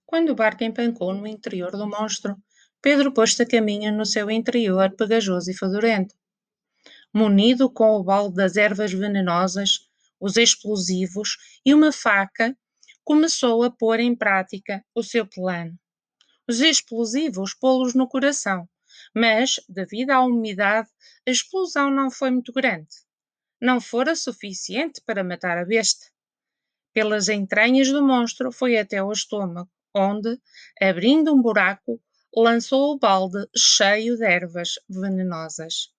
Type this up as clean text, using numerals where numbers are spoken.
Quando o barco empancou no interior do monstro, Pedro pôs-se a caminho no seu interior pegajoso e fedorento. Munido com o balde das ervas venenosas, os explosivos e uma faca, começou a pôr em prática o seu plano. Os explosivos pô-los no coração, mas, devido à umidade, a explosão não foi muito grande. Não fora suficiente para matar a besta. Pelas entranhas do monstro foi até o estômago, onde, abrindo um buraco, lançou o balde cheio de ervas venenosas.